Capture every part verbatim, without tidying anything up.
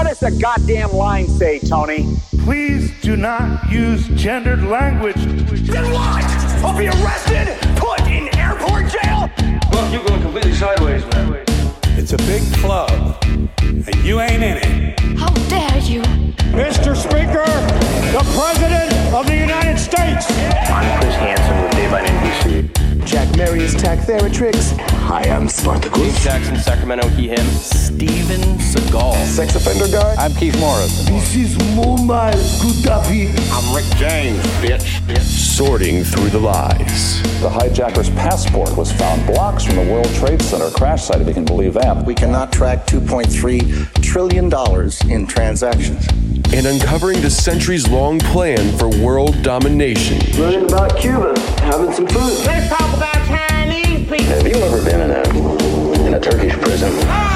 What does the goddamn line say, Tony? Please do not use gendered language. Then what? I'll be arrested, put in airport jail? Well, you're going completely sideways, man. It's a big club, and you ain't in it. How dare you? Mister Speaker, the President of the United States. I'm Chris Hansen with Daylight N B C. Jack Marius Tack Theratrix. Hi, I'm Spartacus. Jackson, Sacramento, he, him. Steven Seagal. Sex offender guy. I'm Keith Morris. This is Muammar Gaddafi. I'm Rick James, bitch. bitch. Sorting through the lies. The hijacker's passport was found blocks from the World Trade Center crash site, if you can believe that. We cannot track two point three trillion dollars in transactions. And uncovering the centuries-long plan for world domination. Learning about Cuba, having some food. Let's talk about Chinese people. Have you ever been in a in a Turkish prison?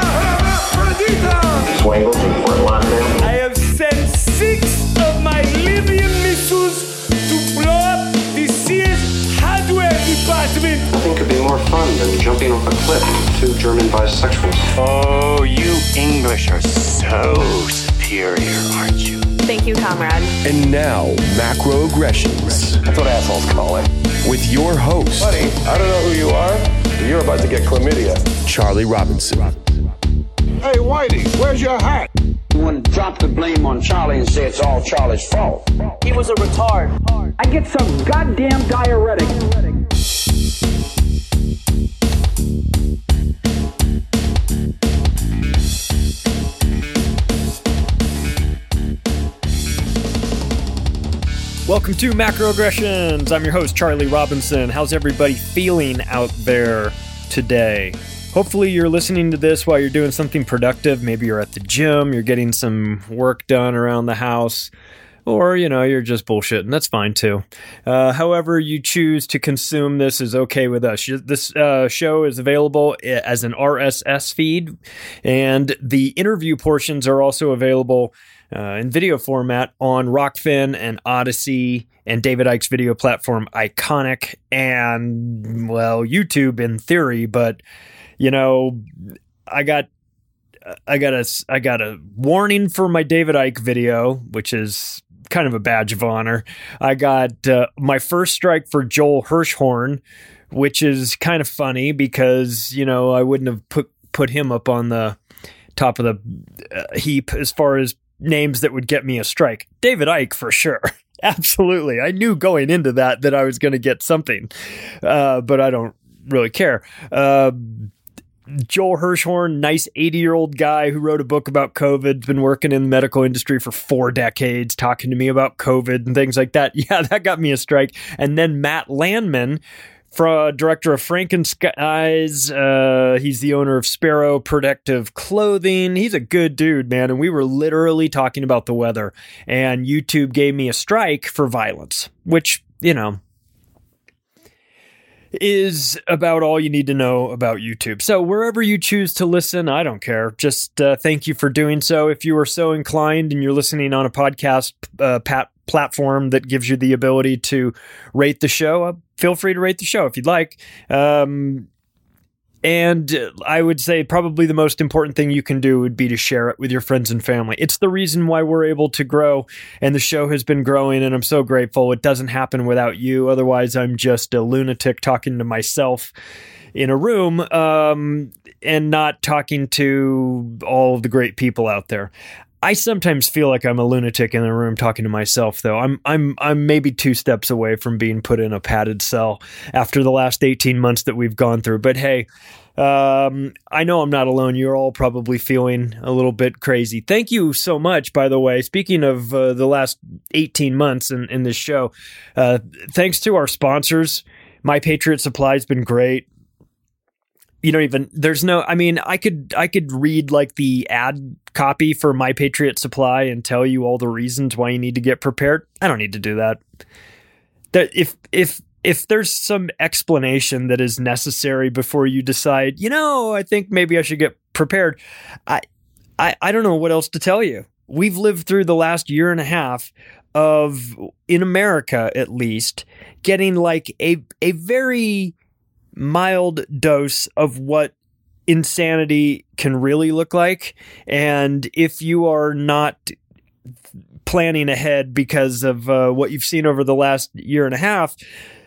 Swangles in Fort Lauderdale. I have sent six of my Libyan missiles to blow up the Sears hardware department. Nothing could be more fun than jumping off a cliff with two German bisexuals. Oh, you English are so superior, aren't you? Thank you, comrade. And now, Macroaggressions. That's what assholes call it. With your host. Buddy, I don't know who you are, but you're about to get chlamydia. Charlie Robinson. Hey, Whitey, where's your hat? You want to drop the blame on Charlie and say it's all Charlie's fault. He was a retard. I get some goddamn diuretic. Welcome to Macroaggressions. I'm your host, Charlie Robinson. How's everybody feeling out there today? Hopefully you're listening to this while you're doing something productive. Maybe you're at the gym, you're getting some work done around the house, or, you know, you're just bullshitting. That's fine, too. Uh, however you choose to consume this is okay with us. This uh, show is available as an R S S feed, and the interview portions are also available Uh, in video format on Rockfin and Odyssey and David Icke's video platform Iconic and, well, YouTube in theory. But, you know, I got I got a I got a warning for my David Icke video, which is kind of a badge of honor. I got uh, my first strike for Joel Hirschhorn, which is kind of funny because, you know, I wouldn't have put put him up on the top of the uh, heap as far as names that would get me a strike. David Icke for sure. Absolutely. I knew going into that that I was going to get something, uh, but I don't really care. Uh, Joel Hirschhorn, nice eighty-year-old guy who wrote a book about COVID, been working in the medical industry for four decades, talking to me about COVID and things like that. Yeah, that got me a strike. And then Matt Landman, For, uh, director of Frankenskies, uh, he's the owner of Sparrow Protective Clothing. He's a good dude, man, and we were literally talking about the weather, and YouTube gave me a strike for violence, which, you know, is about all you need to know about YouTube. So wherever you choose to listen, I don't care. Just uh, thank you for doing so. If you are so inclined and you're listening on a podcast uh, pat platform that gives you the ability to rate the show, uh, feel free to rate the show if you'd like. Um, and I would say probably the most important thing you can do would be to share it with your friends and family. It's the reason why we're able to grow, and the show has been growing, and I'm so grateful. It doesn't happen without you. Otherwise, I'm just a lunatic talking to myself in a room um, and not talking to all the great people out there. I sometimes feel like I'm a lunatic in the room talking to myself, though. I'm I'm I'm maybe two steps away from being put in a padded cell after the last eighteen months that we've gone through. But hey, um, I know I'm not alone. You're all probably feeling a little bit crazy. Thank you so much, by the way. Speaking of uh, the last eighteen months in, in this show, uh, thanks to our sponsors. My Patriot Supply has been great. You don't even, there's no, I mean, I could, I could read like the ad copy for My Patriot Supply and tell you all the reasons why you need to get prepared. I don't need to do that. That if, if, if there's some explanation that is necessary before you decide, you know, I think maybe I should get prepared. I, I, I don't know what else to tell you. We've lived through the last year and a half of, in America at least, getting like a, a very mild dose of what insanity can really look like. And if you are not planning ahead because of uh, what you've seen over the last year and a half,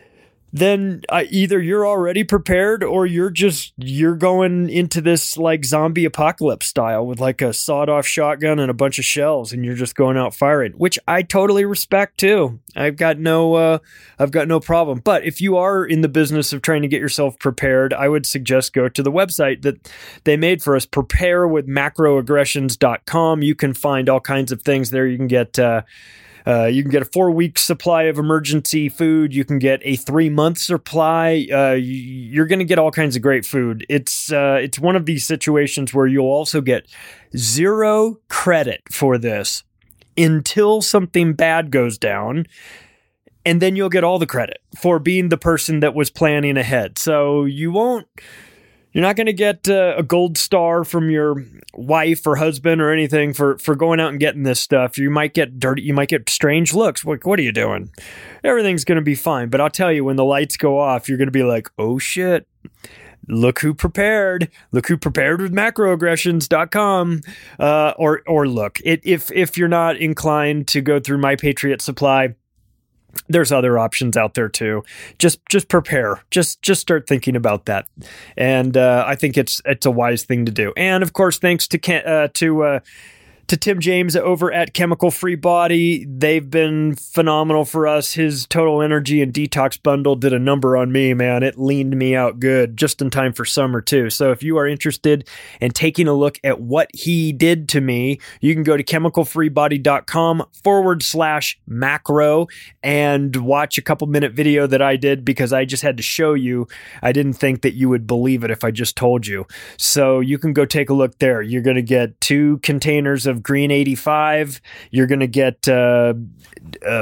then uh, either you're already prepared or you're just, you're going into this like zombie apocalypse style with like a sawed off shotgun and a bunch of shells, and you're just going out firing, which I totally respect too. I've got no, uh, I've got no problem. But if you are in the business of trying to get yourself prepared, I would suggest go to the website that they made for us, prepare with macroaggressions dot com. You can find all kinds of things there. You can get, uh, Uh, you can get a four-week supply of emergency food. You can get a three-month supply. Uh, you're going to get all kinds of great food. It's uh, it's one of these situations where you'll also get zero credit for this until something bad goes down, and then you'll get all the credit for being the person that was planning ahead. So you won't. You're not going to get uh, a gold star from your wife or husband or anything for, for going out and getting this stuff. You might get dirty. You might get strange looks. Like, what are you doing? Everything's going to be fine. But I'll tell you, when the lights go off, you're going to be like, oh shit, look who prepared. Look who prepared with macroaggressions dot com. Uh, or, or look, it, if, if you're not inclined to go through My Patriot Supply, there's other options out there too. Just, just prepare. Just, just start thinking about that. And uh, I think it's, it's a wise thing to do. And of course, thanks to uh, to uh, to Tim James over at Chemical Free Body. They've been phenomenal for us. His Total Energy and Detox Bundle did a number on me, man. It leaned me out good just in time for summer too. So if you are interested in taking a look at what he did to me, you can go to chemical free body dot com forward slash macro and watch a couple minute video that I did, because I just had to show you. I didn't think that you would believe it if I just told you. So you can go take a look there. You're going to get two containers of Green eighty-five. You're going to get uh, uh,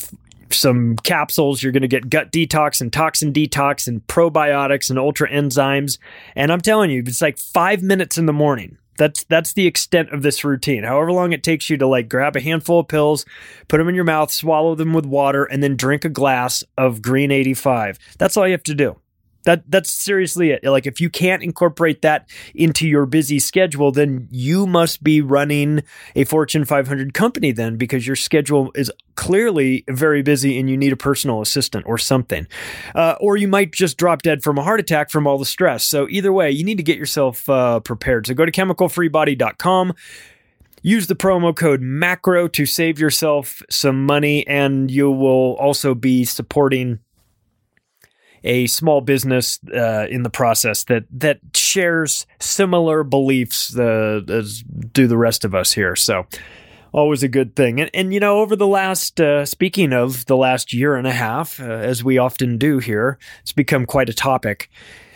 some capsules. You're going to get gut detox and toxin detox and probiotics and ultra enzymes. And I'm telling you, it's like five minutes in the morning. That's that's the extent of this routine. However long it takes you to like grab a handful of pills, put them in your mouth, swallow them with water, and then drink a glass of Green eighty-five. That's all you have to do. That that's seriously it. Like, if you can't incorporate that into your busy schedule, then you must be running a Fortune five hundred company then, because your schedule is clearly very busy and you need a personal assistant or something. Uh, or you might just drop dead from a heart attack from all the stress. So either way, you need to get yourself uh, prepared. So go to chemical free body dot com. Use the promo code MACRO to save yourself some money, and you will also be supporting a small business uh, in the process that that shares similar beliefs uh, as do the rest of us here. So always a good thing. And, and you know, over the last, uh, speaking of the last year and a half, uh, as we often do here, it's become quite a topic.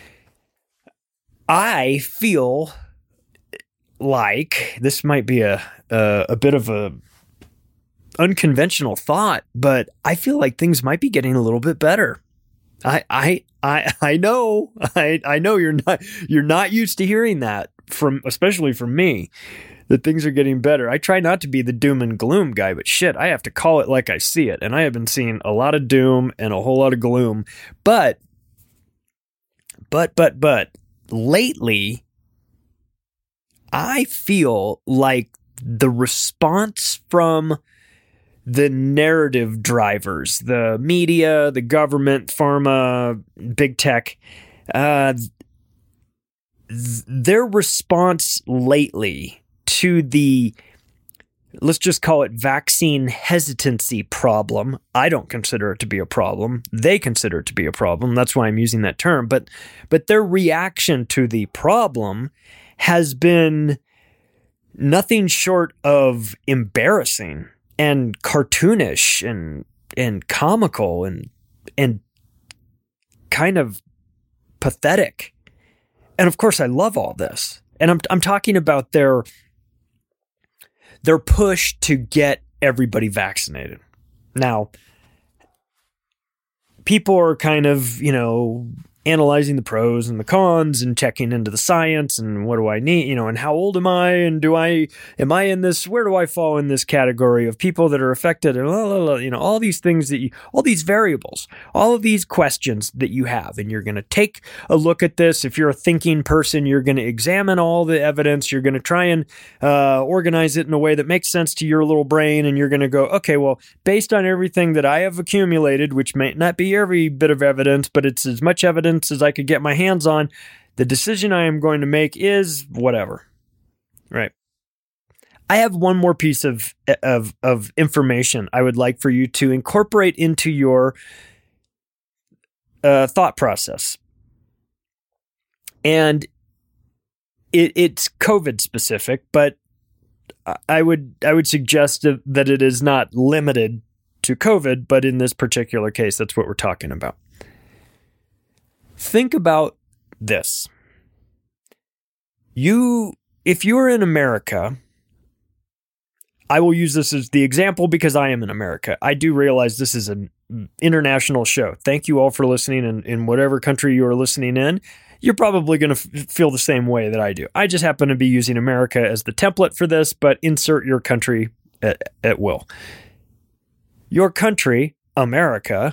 I feel like this might be a, a, a bit of a unconventional thought, but I feel like things might be getting a little bit better. I, I, I, I know, I, I know you're not, you're not used to hearing that from, especially from me, that things are getting better. I try not to be the doom and gloom guy, but shit, I have to call it like I see it. And I have been seeing a lot of doom and a whole lot of gloom, but, but, but, but lately I feel like the response from the narrative drivers, the media, the government, pharma, big tech, uh, th- their response lately to the, let's just call it vaccine hesitancy problem. I don't consider it to be a problem. They consider it to be a problem. That's why I'm using that term. But, but their reaction to the problem has been nothing short of embarrassing and cartoonish and and comical and and kind of pathetic. And of course, I love all this. And I'm I'm talking about their their push to get everybody vaccinated. Now, people are kind of, you know, analyzing the pros and the cons and checking into the science and what do I need, you know, and how old am I and do I, am I in this, where do I fall in this category of people that are affected and blah, blah, blah, you know, all these things that you, all these variables, all of these questions that you have, and you're going to take a look at this. If you're a thinking person, you're going to examine all the evidence. You're going to try and uh, organize it in a way that makes sense to your little brain. And you're going to go, okay, well, based on everything that I have accumulated, which may not be every bit of evidence, but it's as much evidence as I could get my hands on, the decision I am going to make is whatever. Right. I have one more piece of, of, of information I would like for you to incorporate into your uh, thought process. And it, it's COVID specific, but I would, I would suggest that it is not limited to COVID, but in this particular case, that's what we're talking about. Think about this. You, if you're in America, I will use this as the example because I am in America. I do realize this is an international show. Thank you all for listening, and in whatever country you are listening in, you're probably going to f- feel the same way that I do. I just happen to be using America as the template for this, but insert your country at, at will. Your country, America,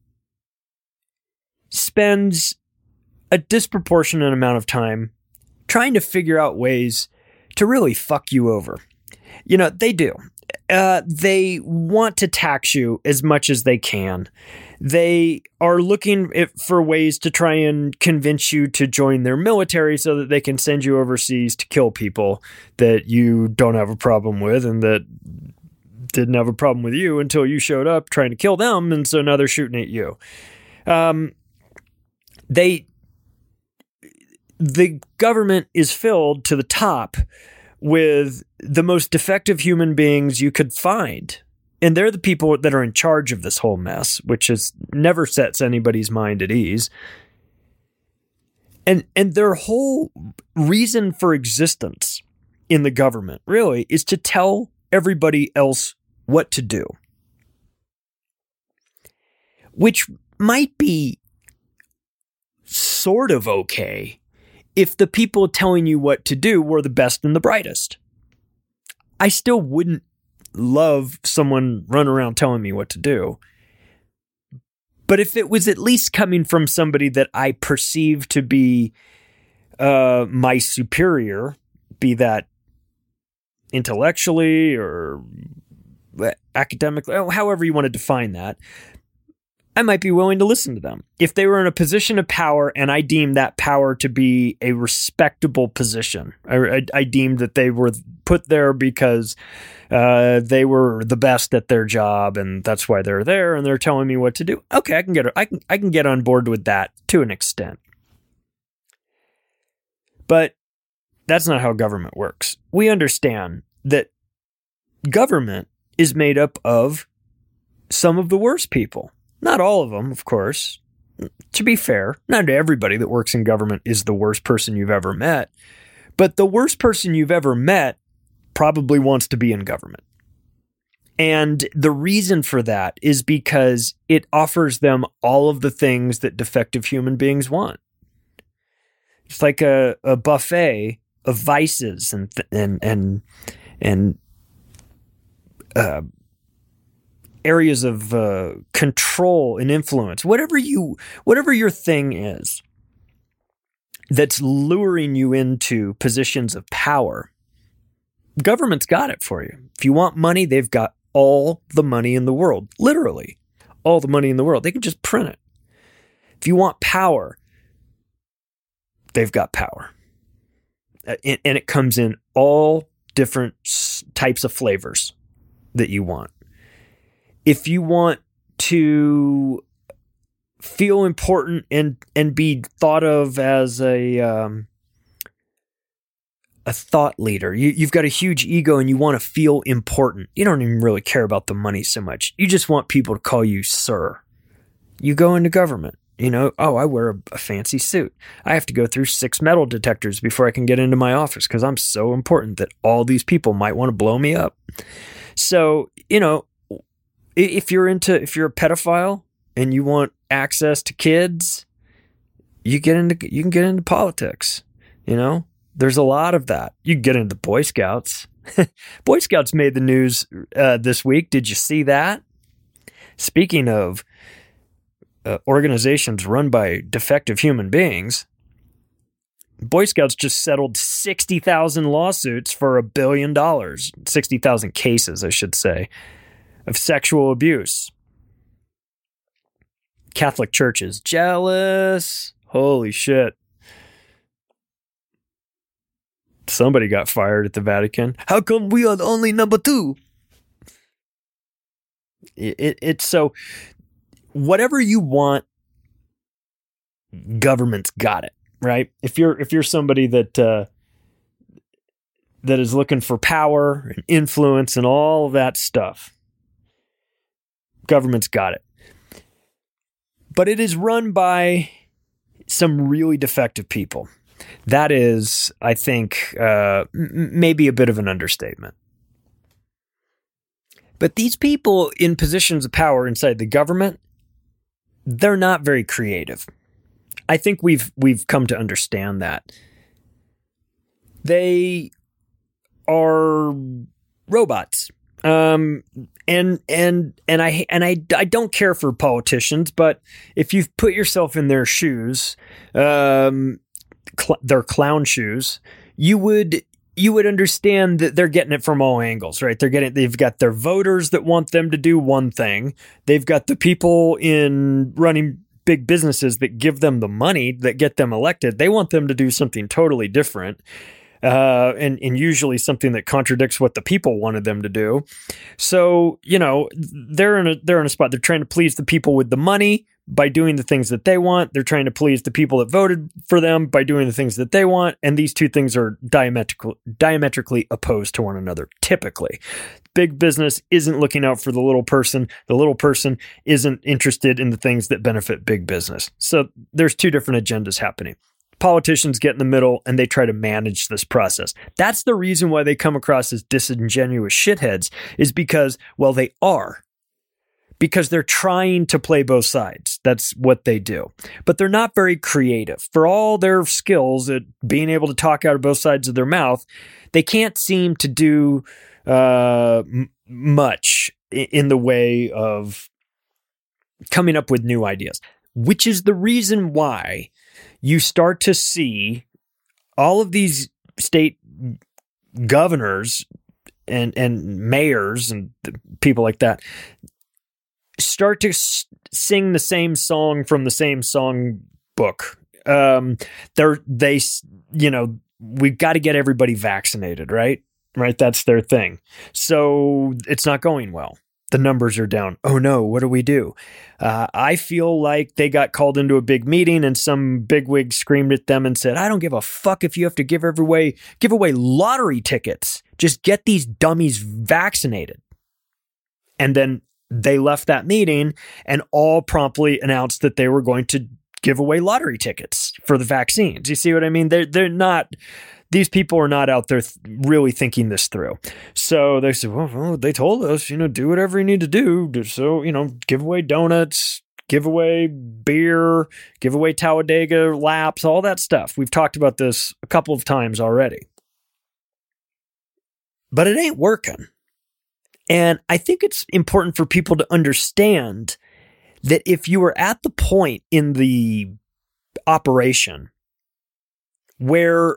spends a disproportionate amount of time trying to figure out ways to really fuck you over. You know, they do. Uh, they want to tax you as much as they can. They are looking for ways to try and convince you to join their military so that they can send you overseas to kill people that you don't have a problem with and that didn't have a problem with you until you showed up trying to kill them, and so now they're shooting at you. Um, they, the government is filled to the top with the most defective human beings you could find. And they're the people that are in charge of this whole mess, which is never sets anybody's mind at ease. And, and their whole reason for existence in the government really is to tell everybody else what to do. Which might be sort of okay if the people telling you what to do were the best and the brightest. I still wouldn't love someone running around telling me what to do. But if it was at least coming from somebody that I perceive to be uh, my superior, be that intellectually or academically, however you want to define that, I might be willing to listen to them. If they were in a position of power and I deemed that power to be a respectable position, I, I, I deemed that they were put there because uh, they were the best at their job and that's why they're there and they're telling me what to do. Okay, I can get I can I can get on board with that to an extent. But that's not how government works. We understand that government is made up of some of the worst people. Not all of them, of course. To be fair, not everybody that works in government is the worst person you've ever met. But the worst person you've ever met probably wants to be in government. And the reason for that is because it offers them all of the things that defective human beings want. It's like a, a buffet of vices and and and and uh, areas of uh, control and influence. Whatever you, whatever your thing is, that's luring you into positions of power. Government's got it for you. If you want money, they've got all the money in the world. Literally, all the money in the world. They can just print it. If you want power, they've got power. And it comes in all different types of flavors that you want. If you want to feel important and, and be thought of as a um, a thought leader, you, you've got a huge ego and you want to feel important. You don't even really care about the money so much. You just want people to call you sir. You go into government. You know, oh, I wear a, a fancy suit. I have to go through six metal detectors before I can get into my office because I'm so important that all these people might want to blow me up. So, you know, if you're into, if you're a pedophile and you want access to kids, you get into you can get into politics. You know, there's a lot of that. You can get into Boy Scouts. Boy Scouts made the news uh, this week. Did you see that? Speaking of uh, organizations run by defective human beings, Boy Scouts just settled sixty thousand lawsuits for a billion dollars. sixty thousand cases, I should say, of sexual abuse. Catholic Church is jealous. Holy shit. Somebody got fired at the Vatican. How come we are the only number two? It, it, it's so, whatever you want, government's got it, right? If you're if you're somebody that uh, that is looking for power and influence and all of that stuff, government's got it. But it is run by some really defective people. That is, I think, uh, m- maybe a bit of an understatement. But these people in positions of power inside the government, they're not very creative. I think we've we've come to understand that. They are robots. Um, and, and, and I, and I, I don't care for politicians, but if you put yourself in their shoes, um, cl- their clown shoes, you would, you would understand that they're getting it from all angles, right? They're getting, they've got their voters that want them to do one thing. They've got the people in running big businesses that give them the money that get them elected. They want them to do something totally different. Uh, and, and usually something that contradicts what the people wanted them to do. So, you know, they're in a, they're in a spot. They're trying to please the people with the money by doing the things that they want. They're trying to please the people that voted for them by doing the things that they want. And these two things are diametrical, diametrically opposed to one another. Typically, big business isn't looking out for the little person. The little person isn't interested in the things that benefit big business. So there's two different agendas happening. Politicians get in the middle and they try to manage this process. That's the reason why they come across as disingenuous shitheads, is because, well, they are. Because they're trying to play both sides. That's what they do. But they're not very creative. For all their skills at being able to talk out of both sides of their mouth, they can't seem to do uh, m- much in the way of coming up with new ideas, which is the reason why you start to see all of these state governors and, and mayors and people like that start to s- sing the same song from the same song book. Um, they're, they, you know, we've got to get everybody vaccinated, right? Right. That's their thing. So it's not going well. The numbers are down. Oh no, what do we do? Uh, I feel like they got called into a big meeting and some bigwig screamed at them and said, I don't give a fuck if you have to give away, give away lottery tickets. Just get these dummies vaccinated. And then they left that meeting and all promptly announced that they were going to give away lottery tickets for the vaccines. You see what I mean? They're, they're not... These people are not out there th- really thinking this through. So they said, well, well, they told us, you know, do whatever you need to do. So, you know, give away donuts, give away beer, give away Talladega laps, all that stuff. We've talked about this a couple of times already. But it ain't working. And I think it's important for people to understand that if you are at the point in the operation where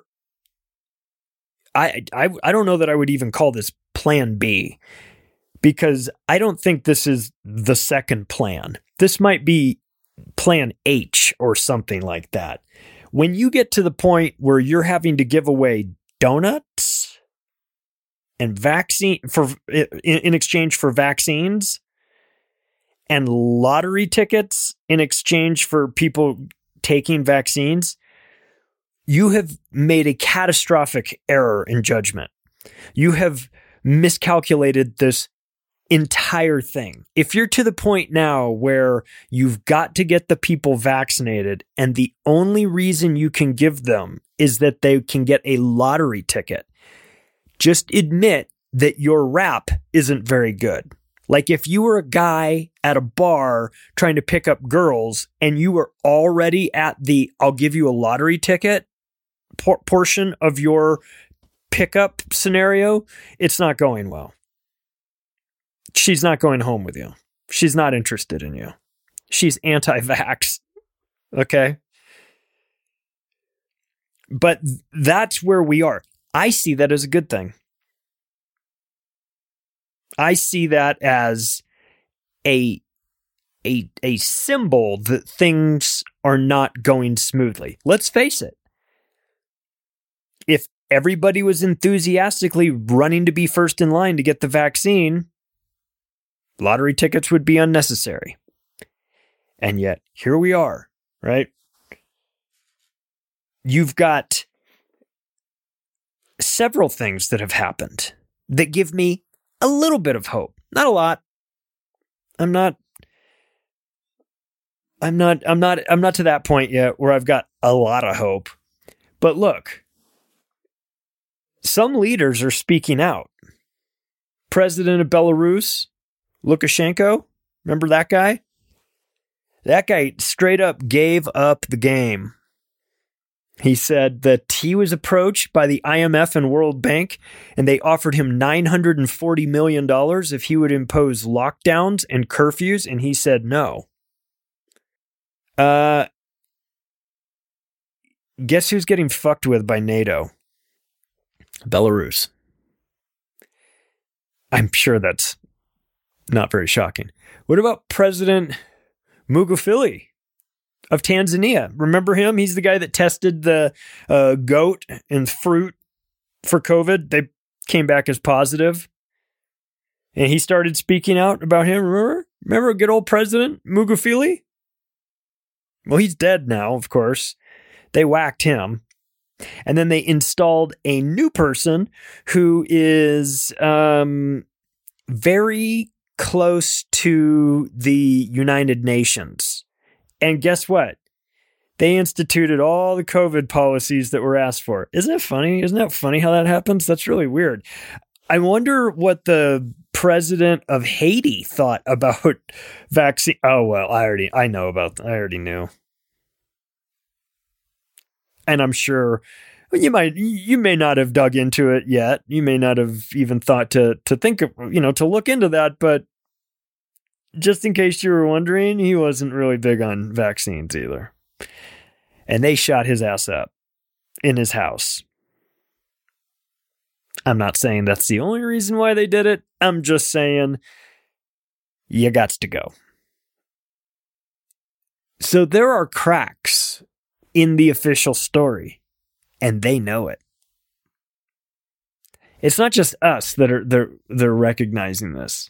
I, I I don't know that I would even call this plan B, because I don't think this is the second plan. This might be plan H or something like that. When you get to the point where you're having to give away donuts and vaccine for in, in exchange for vaccines and lottery tickets in exchange for people taking vaccines, you have made a catastrophic error in judgment. You have miscalculated this entire thing. If you're to the point now where you've got to get the people vaccinated and the only reason you can give them is that they can get a lottery ticket, just admit that your rap isn't very good. Like if you were a guy at a bar trying to pick up girls and you were already at the I'll give you a lottery ticket por- portion of your pickup scenario, it's not going well. She's not going home with you. She's not interested in you. She's anti-vax. Okay? But that's where we are. I see that as a good thing. I see that as a, a, a symbol that things are not going smoothly. Let's face it. If everybody was enthusiastically running to be first in line to get the vaccine, lottery tickets would be unnecessary. And yet, here we are, right? You've got several things that have happened that give me a little bit of hope. Not a lot. I'm not I'm not I'm not I'm not to that point yet where I've got a lot of hope. But look, some leaders are speaking out. President of Belarus, Lukashenko, remember that guy? That guy straight up gave up the game. He said that he was approached by the I M F and World Bank, and they offered him nine hundred forty million dollars if he would impose lockdowns and curfews, and he said no. Uh, guess who's getting fucked with by NATO? Belarus. I'm sure that's not very shocking. What about President Magufuli of Tanzania? Remember him? He's the guy that tested the uh, goat and fruit for COVID. They came back as positive. And he started speaking out about him. Remember? Remember good old President Magufuli? Well, he's dead now, of course. They whacked him. And then they installed a new person who is um, very close to the United Nations. And guess what? They instituted all the COVID policies that were asked for. Isn't it funny? Isn't that funny how that happens? That's really weird. I wonder what the president of Haiti thought about vaccine. Oh, well, I already, I know about, I already knew. And I'm sure you might, you may not have dug into it yet. You may not have even thought to, to think of, you know, to look into that, but just in case you were wondering, he wasn't really big on vaccines either. And they shot his ass up in his house. I'm not saying that's the only reason why they did it. I'm just saying you got to go. So there are cracks in the official story, and they know it. It's not just us that are they're they're recognizing this.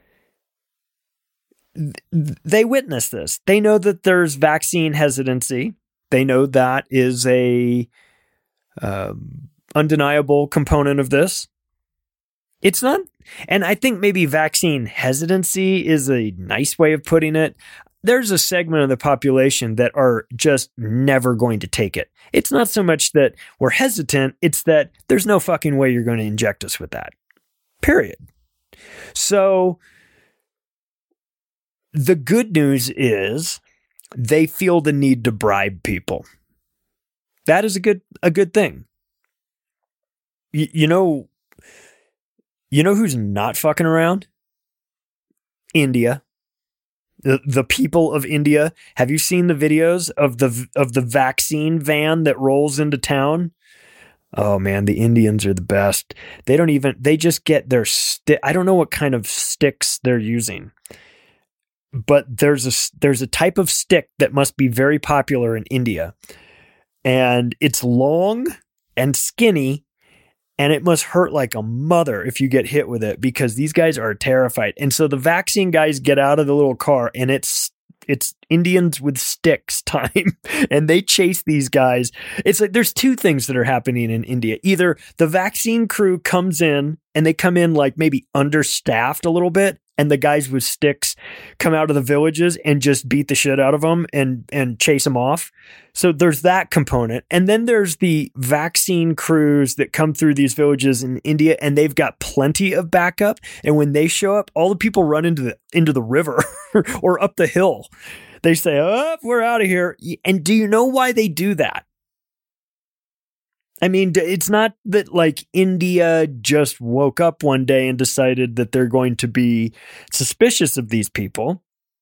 They witness this. They know that there's vaccine hesitancy. They know that is a um, undeniable component of this. It's not, and I think maybe vaccine hesitancy is a nice way of putting it. There's a segment of the population that are just never going to take it. It's not so much that we're hesitant, it's that there's no fucking way you're going to inject us with that. Period. So the good news is they feel the need to bribe people. That is a good a good thing. Y- you know, you know who's not fucking around? India. The, the people of India. Have you seen the videos of the of the vaccine van that rolls into town? Oh man, the Indians are the best. They don't even, they just get their stick. I don't know what kind of sticks they're using, but there's a, there's a type of stick that must be very popular in India, and it's long and skinny, and it must hurt like a mother if you get hit with it, because these guys are terrified. And so the vaccine guys get out of the little car, and it's it's Indians with sticks time, and they chase these guys. It's like there's two things that are happening in India. Either the vaccine crew comes in and they come in like maybe understaffed a little bit, and the guys with sticks come out of the villages and just beat the shit out of them and, and chase them off. So there's that component. And then there's the vaccine crews that come through these villages in India, and they've got plenty of backup. And when they show up, all the people run into the, into the river or up the hill. They say, oh, we're out of here. And do you know why they do that? I mean, it's not that like India just woke up one day and decided that they're going to be suspicious of these people.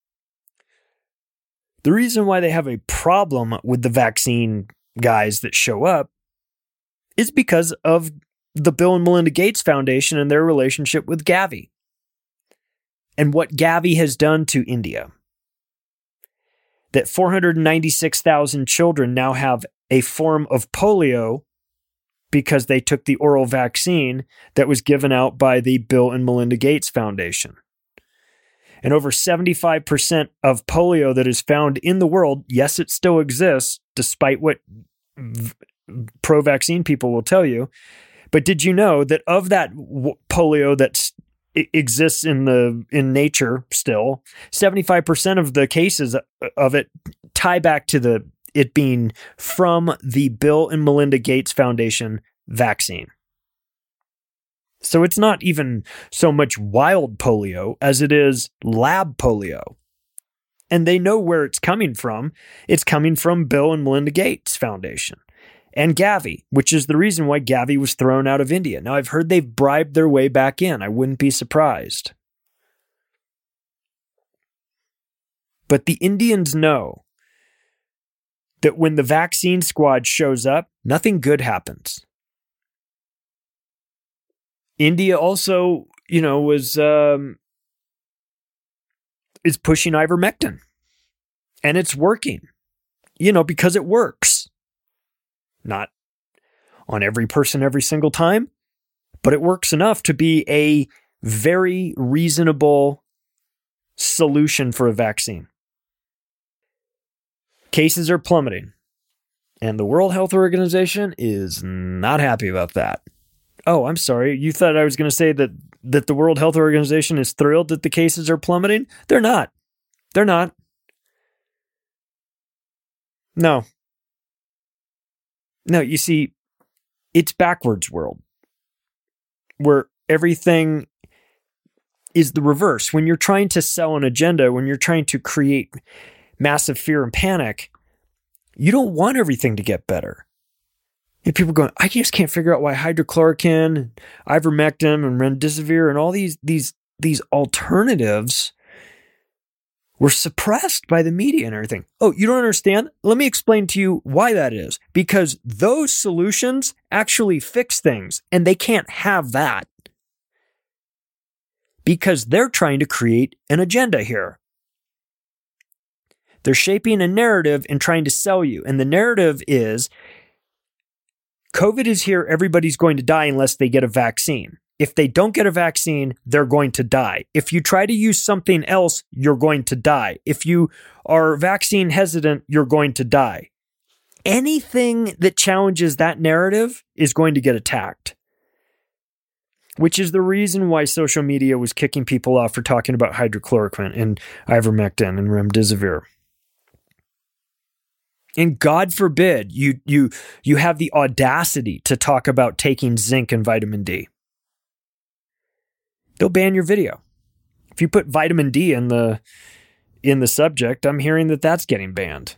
The reason why they have a problem with the vaccine guys that show up is because of the Bill and Melinda Gates Foundation and their relationship with Gavi and what Gavi has done to India. That four hundred ninety-six thousand children now have a form of polio because they took the oral vaccine that was given out by the Bill and Melinda Gates Foundation. And over seventy-five percent of polio that is found in the world, yes, it still exists, despite what v- pro-vaccine people will tell you. But did you know that of that w- polio that exists in the in nature still, seventy-five percent of the cases of it tie back to the it being from the Bill and Melinda Gates Foundation vaccine. So it's not even so much wild polio as it is lab polio. And they know where it's coming from. It's coming from Bill and Melinda Gates Foundation and Gavi, which is the reason why Gavi was thrown out of India. Now, I've heard they've bribed their way back in. I wouldn't be surprised. But the Indians know that when the vaccine squad shows up, nothing good happens. India also, you know, was um, is pushing ivermectin, and it's working, you know, because it works. Not on every person every single time, but it works enough to be a very reasonable solution for a vaccine. Cases are plummeting, and the World Health Organization is not happy about that. Oh, I'm sorry. You thought I was going to say that, that the World Health Organization is thrilled that the cases are plummeting? They're not. They're not. No. No, you see, it's backwards world where everything is the reverse. When you're trying to sell an agenda, when you're trying to create massive fear and panic, you don't want everything to get better. And people are going, I just can't figure out why hydrochloroquine, and ivermectin, and remdesivir, and all these these these alternatives were suppressed by the media and everything. Oh, you don't understand? Let me explain to you why that is. Because those solutions actually fix things, and they can't have that. Because they're trying to create an agenda here. They're shaping a narrative and trying to sell you. And the narrative is, COVID is here, everybody's going to die unless they get a vaccine. If they don't get a vaccine, they're going to die. If you try to use something else, you're going to die. If you are vaccine hesitant, you're going to die. Anything that challenges that narrative is going to get attacked. Which is the reason why social media was kicking people off for talking about hydrochloroquine and ivermectin and remdesivir. And God forbid you you you have the audacity to talk about taking zinc and vitamin D. They'll ban your video. If you put vitamin D in the in the subject, I'm hearing that that's getting banned.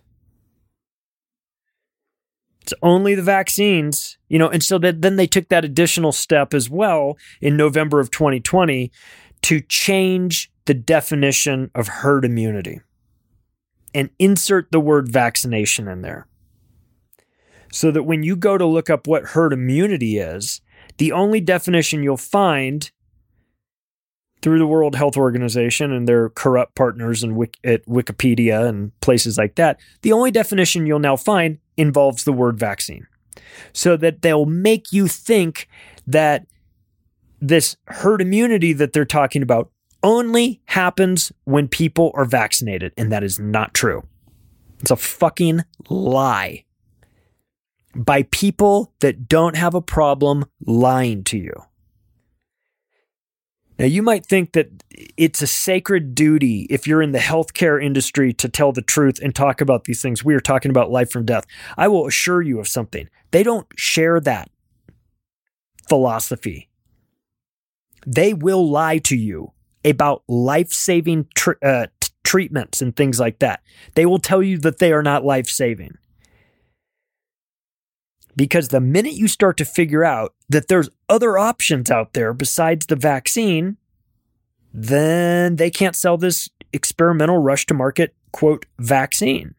It's only the vaccines, you know, and so that then they took that additional step as well in November of twenty twenty to change the definition of herd immunity and insert the word vaccination in there. So that when you go to look up what herd immunity is, the only definition you'll find through the World Health Organization and their corrupt partners in Wik- at Wikipedia and places like that, the only definition you'll now find involves the word vaccine. So that they'll make you think that this herd immunity that they're talking about only happens when people are vaccinated, and that is not true. It's a fucking lie by people that don't have a problem lying to you. Now, you might think that it's a sacred duty if you're in the healthcare industry to tell the truth and talk about these things. We are talking about life and death. I will assure you of something. They don't share that philosophy. They will lie to you about life-saving tr- uh, t- treatments and things like that. They will tell you that they are not life-saving. Because the minute you start to figure out that there's other options out there besides the vaccine, then they can't sell this experimental rush to market, quote, vaccine.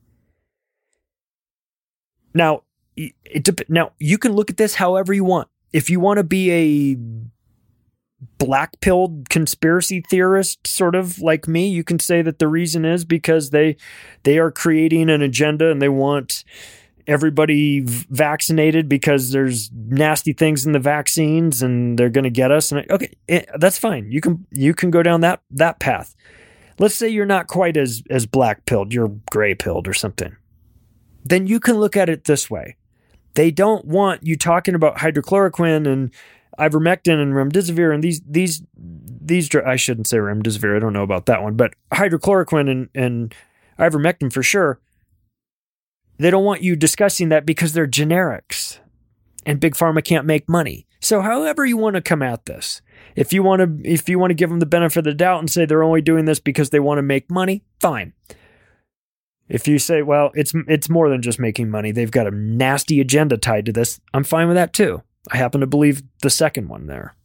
Now, it dep- now you can look at this however you want. If you want to be a black-pilled conspiracy theorist, sort of like me, you can say that the reason is because they they are creating an agenda and they want everybody vaccinated because there's nasty things in the vaccines and they're going to get us. And okay, that's fine. You can you can go down that that path. Let's say you're not quite as as black-pilled, you're gray-pilled or something. Then you can look at it this way. They don't want you talking about hydrochloroquine and ivermectin and remdesivir and these these these I shouldn't say remdesivir. I don't know about that one, but hydrochloroquine and and ivermectin for sure. They don't want you discussing that because they're generics and Big Pharma can't make money. So however you want to come at this, if you want to, if you want to give them the benefit of the doubt and say they're only doing this because they want to make money, fine. If you say, well, it's, it's more than just making money. They've got a nasty agenda tied to this. I'm fine with that too. I happen to believe the second one there.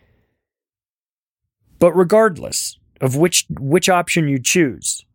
But regardless of which, which option you choose,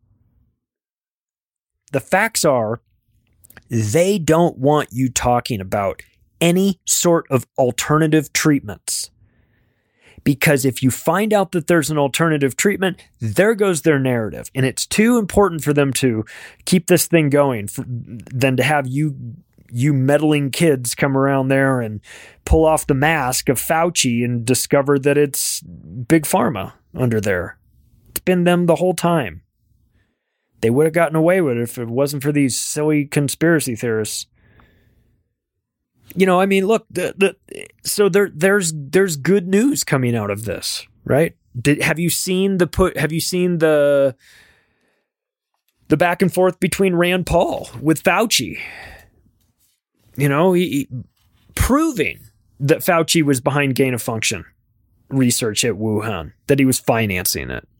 the facts are, they don't want you talking about any sort of alternative treatments. Because if you find out that there's an alternative treatment, there goes their narrative. And it's too important for them to keep this thing going for, than to have you, you meddling kids come around there and pull off the mask of Fauci and discover that it's Big Pharma under there. It's been them the whole time. They would have gotten away with it if it wasn't for these silly conspiracy theorists. You know, I mean, look, the, the, so there, there's there's good news coming out of this, right? Did have you seen the put? Have you seen the the back and forth between Rand Paul with Fauci? You know, he, he proving that Fauci was behind gain of function research at Wuhan, that he was financing it.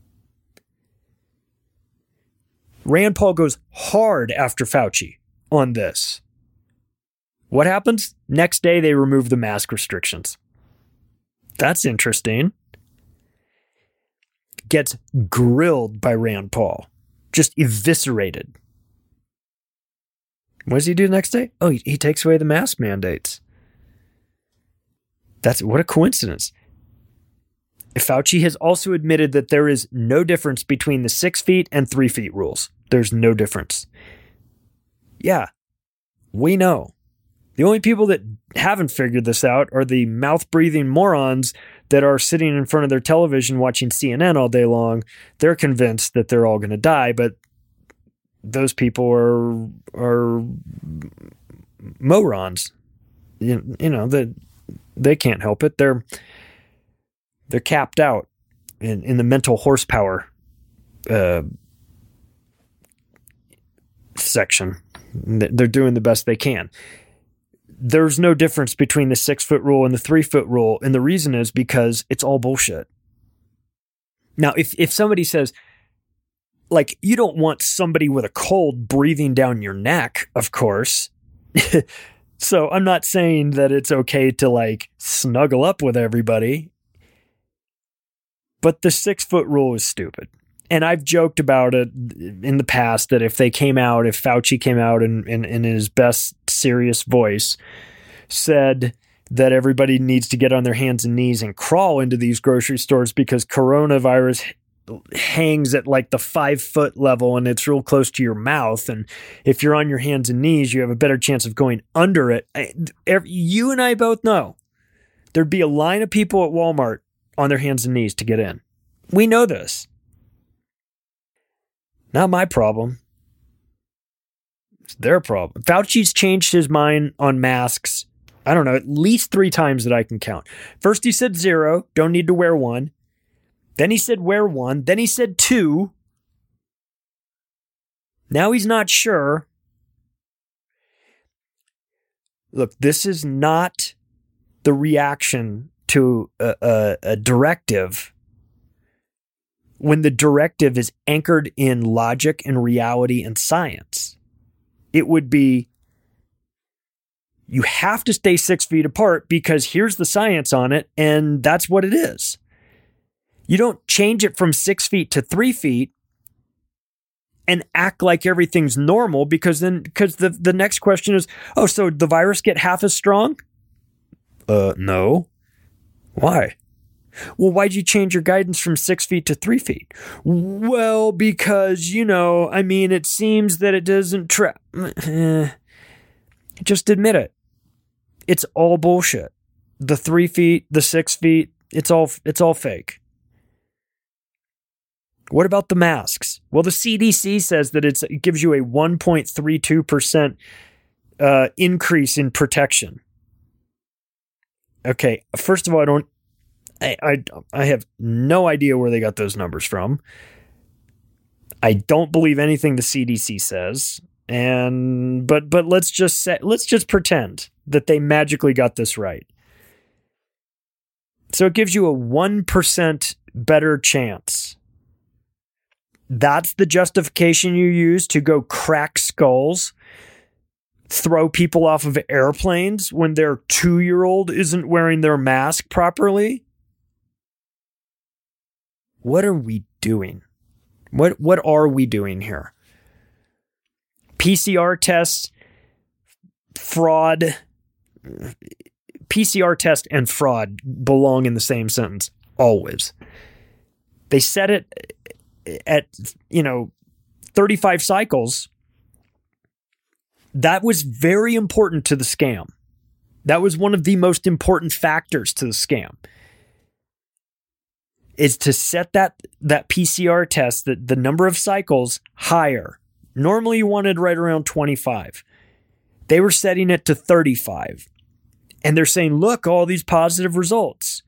Rand Paul goes hard after Fauci on this. What happens? Next day, they remove the mask restrictions. That's interesting. Gets grilled by Rand Paul. Just eviscerated. What does he do the next day? Oh, he, he takes away the mask mandates. That's what a coincidence. Fauci has also admitted that there is no difference between the six feet and three feet rules. There's no difference. Yeah, we know. The only people that haven't figured this out are the mouth-breathing morons that are sitting in front of their television watching C N N all day long. They're convinced that they're all going to die, but those people are are morons. You, you know, that they can't help it. They're they're capped out in, in the mental horsepower uh, section. They're doing the best they can. There's no difference between the six foot rule and the three foot rule. And the reason is because it's all bullshit. Now, if, if somebody says, like, you don't want somebody with a cold breathing down your neck, of course. So I'm not saying that it's okay to like snuggle up with everybody, but the six foot rule is stupid. And I've joked about it in the past that if they came out, if Fauci came out and in, in, in his best serious voice said that everybody needs to get on their hands and knees and crawl into these grocery stores because coronavirus hangs at like the five foot level and it's real close to your mouth. And if you're on your hands and knees, you have a better chance of going under it. You and I both know there'd be a line of people at Walmart on their hands and knees to get in. We know this. Not my problem. It's their problem. Fauci's changed his mind on masks I don't know, at least three times that I can count. First he said zero, don't need to wear one. Then he said wear one. Then he said two. Now he's not sure. Look, this is not the reaction to a, a, a directive when the directive is anchored in logic and reality and science. It would be, you have to stay six feet apart because here's the science on it, and that's what it is. You don't change it from six feet to three feet and act like everything's normal, because then, because the, the next question is, oh, so the virus get half as strong? Uh, no. Why? Well, why'd you change your guidance from six feet to three feet? Well, because, you know, I mean, it seems that it doesn't tra- eh, just admit it. It's all bullshit. The three feet, the six feet, it's all, it's all fake. What about the masks? Well, the C D C says that it's, it gives you a one point three two percent uh, increase in protection. Okay, first of all, I don't, I, I, I have no idea where they got those numbers from. I don't believe anything the C D C says, and but but let's just say, let's just pretend that they magically got this right. So it gives you a one percent better chance. That's the justification you use to go crack skulls, throw people off of airplanes when their two-year-old isn't wearing their mask properly? What are we doing? What what are we doing here? P C R tests, fraud. P C R test and fraud belong in the same sentence, always. They said it at, you know, thirty-five cycles. That was very important to the scam. That was one of the most important factors to the scam, is to set that, that P C R test, the, the number of cycles, higher. Normally you wanted right around twenty-five. They were setting it to thirty-five. And they're saying, look, all these positive results.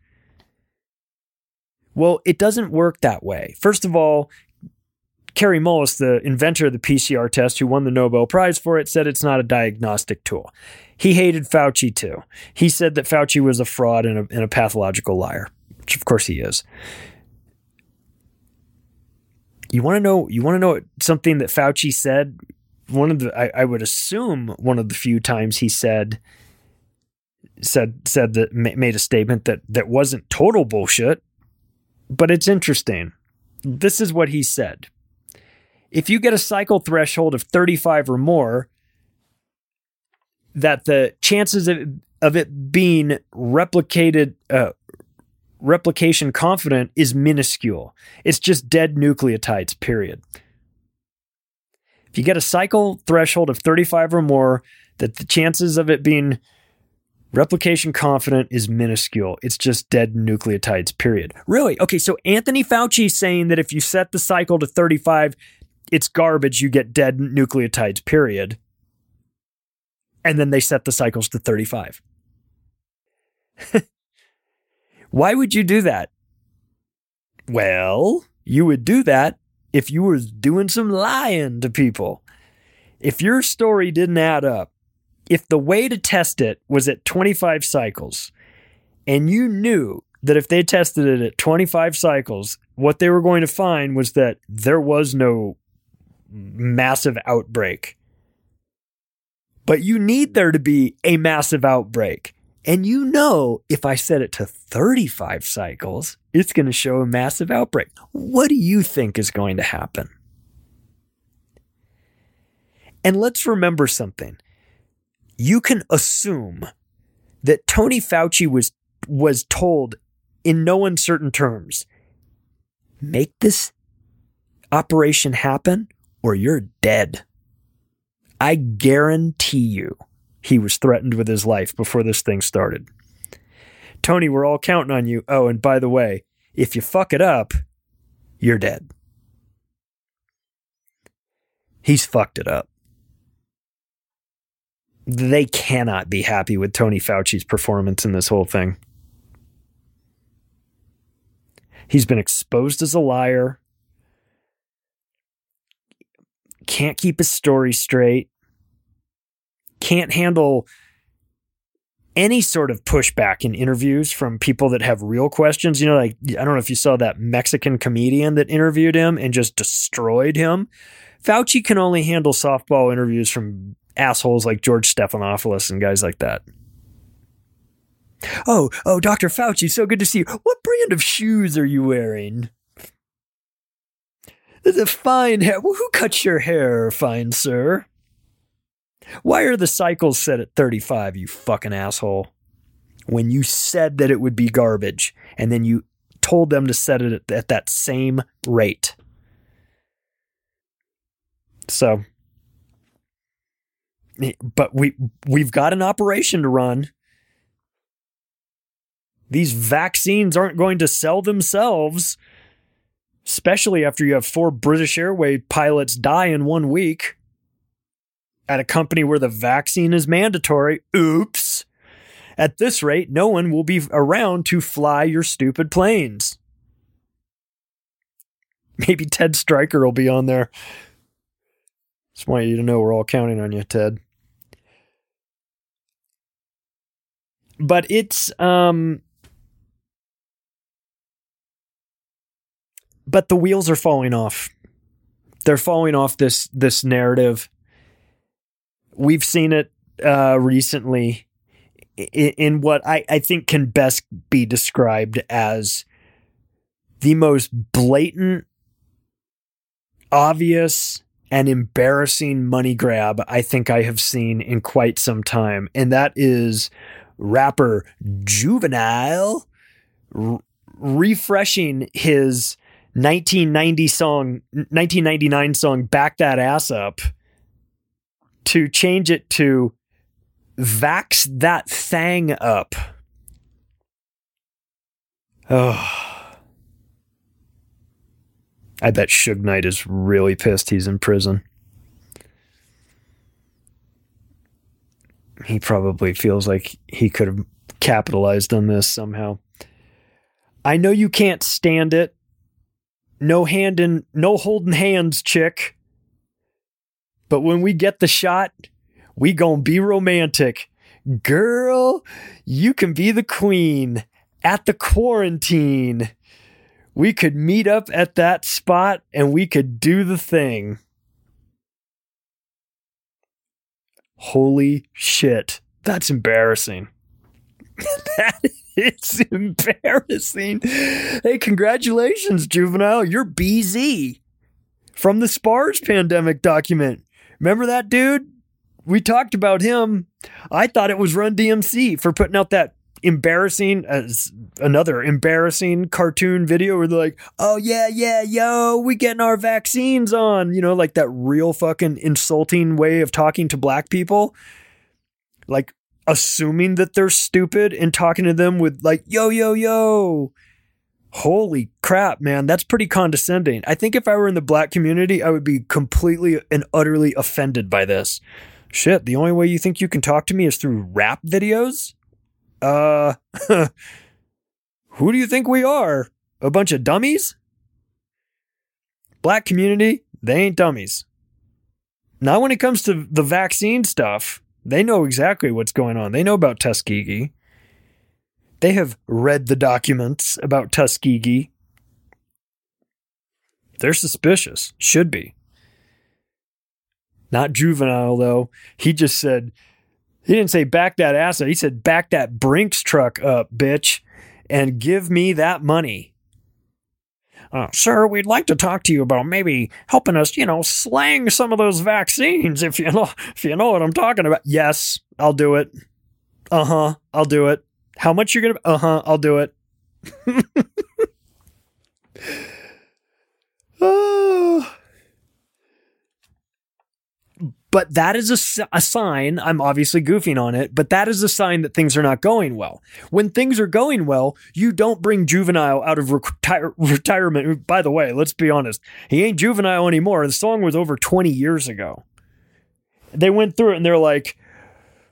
Well, it doesn't work that way. First of all, Kary Mullis, the inventor of the P C R test, who won the Nobel Prize for it, said it's not a diagnostic tool. He hated Fauci too. He said that Fauci was a fraud and a, and a pathological liar, which of course he is. You want to know? You want to know something that Fauci said? One of the, I, I would assume, one of the few times he said, said said that made a statement that that wasn't total bullshit, but it's interesting. This is what he said. If you get a cycle threshold of thirty-five or more, that the chances of, of it being replicated, uh, replication confident is minuscule. It's just dead nucleotides, period. If you get a cycle threshold of thirty-five or more, that the chances of it being replication confident is minuscule. It's just dead nucleotides, period. Really? Okay, so Anthony Fauci is saying that if you set the cycle to thirty-five, it's garbage, you get dead nucleotides, period. And then they set the cycles to thirty-five. Why would you do that? Well, you would do that if you were doing some lying to people. If your story didn't add up, if the way to test it was at twenty-five cycles, and you knew that if they tested it at twenty-five cycles, what they were going to find was that there was no massive outbreak. But you need there to be a massive outbreak. And you know, if I set it to thirty-five cycles, it's going to show a massive outbreak. What do you think is going to happen? And let's remember something. You can assume that Tony Fauci was was told in no uncertain terms, make this operation happen or you're dead. I guarantee you he was threatened with his life before this thing started. Tony, we're all counting on you. Oh, and by the way, if you fuck it up, you're dead. He's fucked it up. They cannot be happy with Tony Fauci's performance in this whole thing. He's been exposed as a liar. Can't keep his story straight. Can't handle any sort of pushback in interviews from people that have real questions. You know, like, I don't know if you saw that Mexican comedian that interviewed him and just destroyed him. Fauci can only handle softball interviews from assholes like George Stephanopoulos and guys like that. Oh, oh, Doctor Fauci, so good to see you. What brand of shoes are you wearing? This is a fine hair. Well, who cuts your hair, fine sir? Why are the cycles set at thirty-five, you fucking asshole? When you said that it would be garbage, and then you told them to set it at, at that same rate. So, but we, we've got an operation to run. These vaccines aren't going to sell themselves, especially after you have four British Airways pilots die in one week at a company where the vaccine is mandatory. Oops. At this rate, no one will be around to fly your stupid planes. Maybe Ted Stryker will be on there. Just want you to know we're all counting on you, Ted. But it's, um, but the wheels are falling off. They're falling off this, this narrative. We've seen it uh, recently in, in what I, I think can best be described as the most blatant, obvious, and embarrassing money grab I think I have seen in quite some time. And that is rapper Juvenile r- refreshing his nineteen ninety song, nineteen ninety-nine song, Back That Ass Up, to change it to Vax That Thang Up. Oh. I bet Suge Knight is really pissed he's in prison. He probably feels like he could have capitalized on this somehow. I know you can't stand it. No hand in, no holding hands, chick. But when we get the shot, we gonna be romantic. Girl, you can be the queen at the quarantine. We could meet up at that spot and we could do the thing. Holy shit. That's embarrassing. That is embarrassing. Hey, congratulations, Juvenile. You're B Z from the SPARS pandemic document. Remember that dude? We talked about him. I thought it was Run D M C for putting out that embarrassing, as another embarrassing cartoon video where they're like, oh yeah, yeah, yo, we getting our vaccines on, you know, like that real fucking insulting way of talking to black people, like assuming that they're stupid and talking to them with like, yo, yo, yo. Holy crap, man. That's pretty condescending. I think if I were in the black community, I would be completely and utterly offended by this. Shit, the only way you think you can talk to me is through rap videos? Uh, who do you think we are? A bunch of dummies? Black community, they ain't dummies. Not when it comes to the vaccine stuff. They know exactly what's going on. They know about Tuskegee. They have read the documents about Tuskegee. They're suspicious. Should be. Not Juvenile, though. He just said, he didn't say back that ass up. He said back that Brinks truck up, bitch, and give me that money. Uh, sir, we'd like to talk to you about maybe helping us, you know, slang some of those vaccines, if you know, if you know what I'm talking about. Yes, I'll do it. Uh-huh, I'll do it. How much you're going to... Uh-huh, I'll do it. Oh. But that is a, a sign, I'm obviously goofing on it, but that is a sign that things are not going well. When things are going well, you don't bring Juvenile out of reti- retirement. By the way, let's be honest, he ain't Juvenile anymore. The song was over twenty years ago. They went through it and they're like,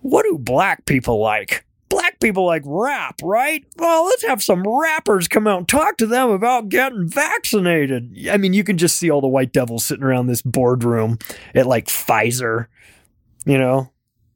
what do black people like? Black people like rap, right? Well, let's have some rappers come out and talk to them about getting vaccinated. I mean, you can just see all the white devils sitting around this boardroom at like Pfizer, you know?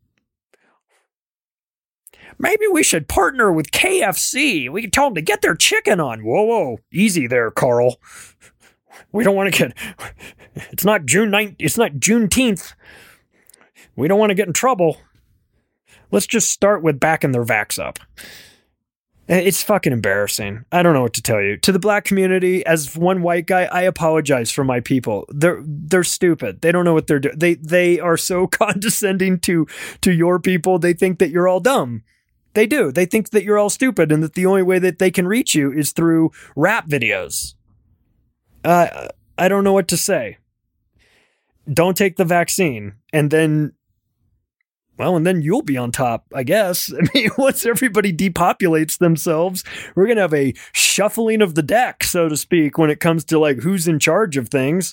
Maybe we should partner with K F C. We can tell them to get their chicken on. Whoa, whoa. Easy there, Carl. We don't want to get... It's not June ninth. It's not Juneteenth. We don't want to get in trouble. Let's just start with backing their vax up. It's fucking embarrassing. I don't know what to tell you. To the black community, as one white guy, I apologize for my people. They're they're stupid. They don't know what they're doing. They they are so condescending to to your people. They think that you're all dumb. They do. They think that you're all stupid and that the only way that they can reach you is through rap videos. Uh, I don't know what to say. Don't take the vaccine, and then... Well, and then you'll be on top, I guess. I mean, once everybody depopulates themselves, we're going to have a shuffling of the deck, so to speak, when it comes to like who's in charge of things.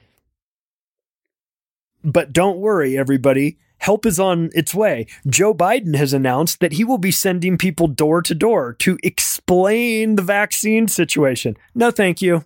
But don't worry, everybody. Help is on its way. Joe Biden has announced that he will be sending people door to door to explain the vaccine situation. No, thank you.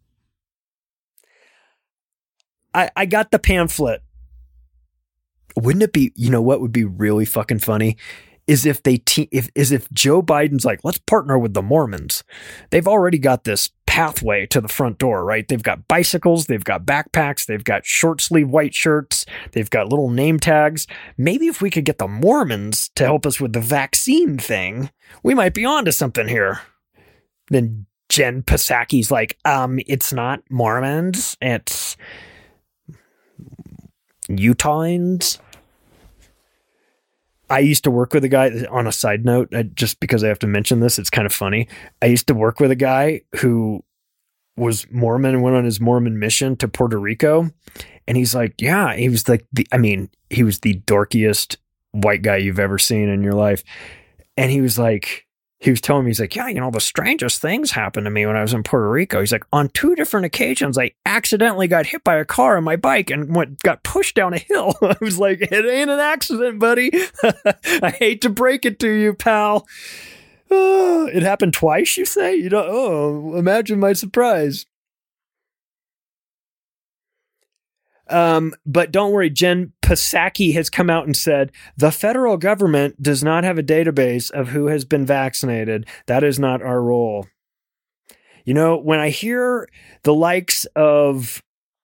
I, I got the pamphlet. Wouldn't it be, you know what would be really fucking funny is if they, te- if, is if Joe Biden's like, let's partner with the Mormons. They've already got this pathway to the front door, right? They've got bicycles, they've got backpacks, they've got short sleeve white shirts, they've got little name tags. Maybe if we could get the Mormons to help us with the vaccine thing, we might be onto something here. Then Jen Psaki's like, um, it's not Mormons, it's Utahns. I used to work with a guy, on a side note, just because I have to mention this, it's kind of funny. I used to work with a guy who was Mormon and went on his Mormon mission to Puerto Rico. And he's like, yeah, he was like, the, I mean, he was the dorkiest white guy you've ever seen in your life. And he was like, he was telling me, he's like, yeah, you know, the strangest things happened to me when I was in Puerto Rico. He's like, on two different occasions, I accidentally got hit by a car on my bike and went, got pushed down a hill. I was like, it ain't an accident, buddy. I hate to break it to you, pal. Oh, it happened twice, you say? You don't, oh, imagine my surprise. Um, but don't worry, Jen Psaki has come out and said, the federal government does not have a database of who has been vaccinated. That is not our role. You know, when I hear the likes of,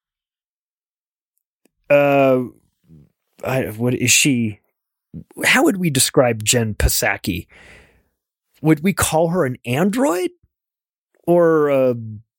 uh, I, what is she? How would we describe Jen Psaki? Would we call her an android or a,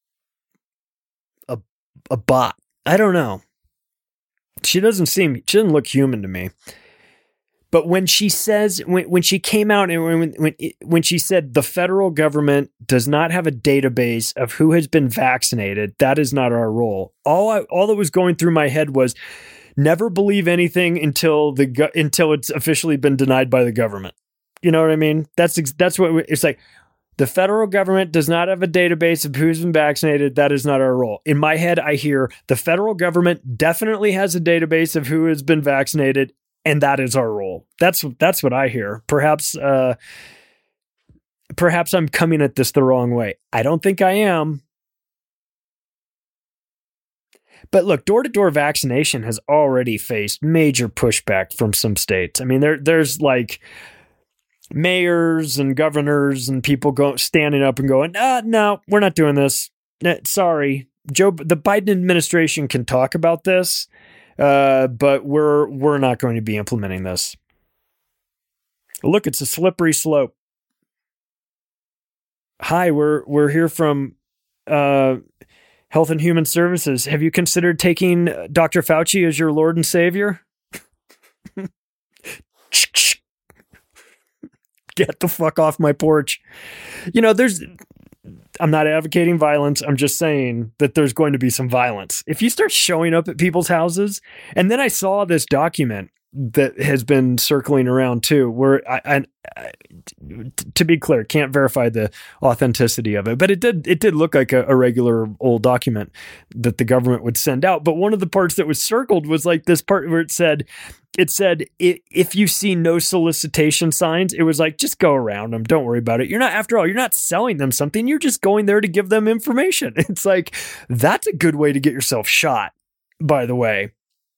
a, a bot? I don't know. She doesn't seem, she doesn't look human to me. But when she says, when, when she came out and when, when, when she said the federal government does not have a database of who has been vaccinated, that is not our role. All I, all that was going through my head was never believe anything until the, until it's officially been denied by the government. You know what I mean? That's, that's what it's like. The federal government does not have a database of who's been vaccinated. That is not our role. In my head, I hear the federal government definitely has a database of who has been vaccinated, and that is our role. That's that's what I hear. Perhaps, uh, perhaps I'm coming at this the wrong way. I don't think I am. But look, door-to-door vaccination has already faced major pushback from some states. I mean, there there's like mayors and governors and people go standing up and going, ah, no, we're not doing this. Sorry, Joe. The Biden administration can talk about this, uh, but we're we're not going to be implementing this. Look, it's a slippery slope. Hi, we're we're here from uh, Health and Human Services. Have you considered taking Doctor Fauci as your Lord and Savior? Get the fuck off my porch. You know, there's, I'm not advocating violence. I'm just saying that there's going to be some violence. If you start showing up at people's houses, and then I saw this document that has been circling around too, where I, I, I to be clear, can't verify the authenticity of it, but it did it did look like a, a regular old document that the government would send out. But one of the parts that was circled was like this part where it said, it said if you see no solicitation signs, it was like, just go around them. Don't worry about it. You're not, after all, you're not selling them something. You're just going there to give them information. It's like, that's a good way to get yourself shot, by the way.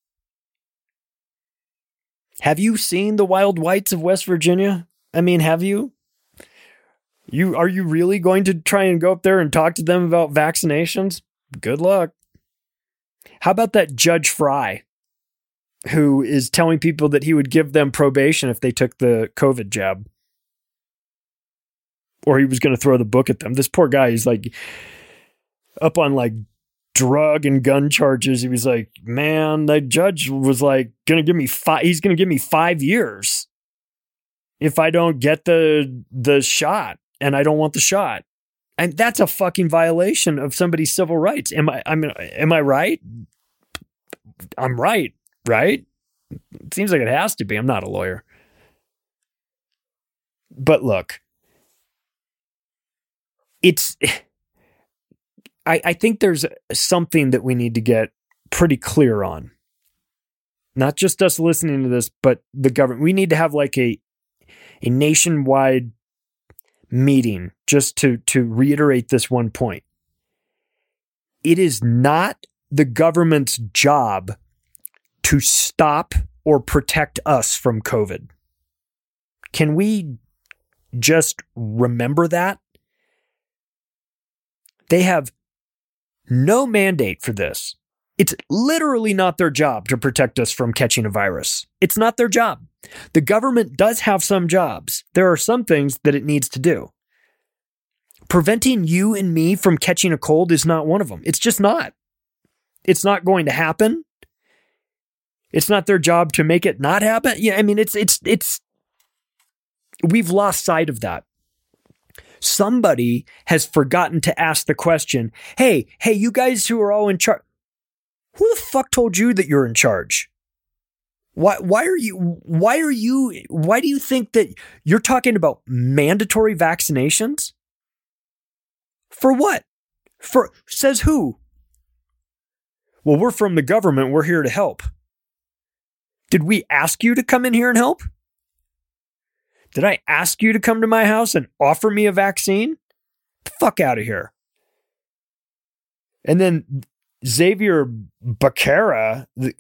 Have you seen the wild whites of West Virginia? I mean, have you? You are you really going to try and go up there and talk to them about vaccinations? Good luck. How about that Judge Fry, who is telling people that he would give them probation if they took the COVID jab? Or he was going to throw the book at them. This poor guy is like up on like drug and gun charges. He was like, man, the judge was like, gonna give me five, he's gonna give me five years if I don't get the the shot, and I don't want the shot. And that's a fucking violation of somebody's civil rights. Am I, I mean, am I right? I'm right, right? It seems like it has to be. I'm not a lawyer. But look, it's I, I think there's something that we need to get pretty clear on. Not just us listening to this, but the government. We need to have like a a nationwide meeting just to, to reiterate this one point. It is not the government's job to stop or protect us from COVID. Can we just remember that? They have no mandate for this. It's literally not their job to protect us from catching a virus. It's not their job. The government does have some jobs. There are some things that it needs to do. Preventing you and me from catching a cold is not one of them. It's just not. It's not going to happen. It's not their job to make it not happen. Yeah, I mean, it's, it's, it's, we've lost sight of that. Somebody has forgotten to ask the question, hey, hey, you guys who are all in charge, who the fuck told you that you're in charge? Why, why are you, why are you, why do you think that you're talking about mandatory vaccinations? For what? For, says who? Well, we're from the government. We're here to help. Did we ask you to come in here and help? Did I ask you to come to my house and offer me a vaccine? Get the fuck out of here. And then Xavier Becerra, the,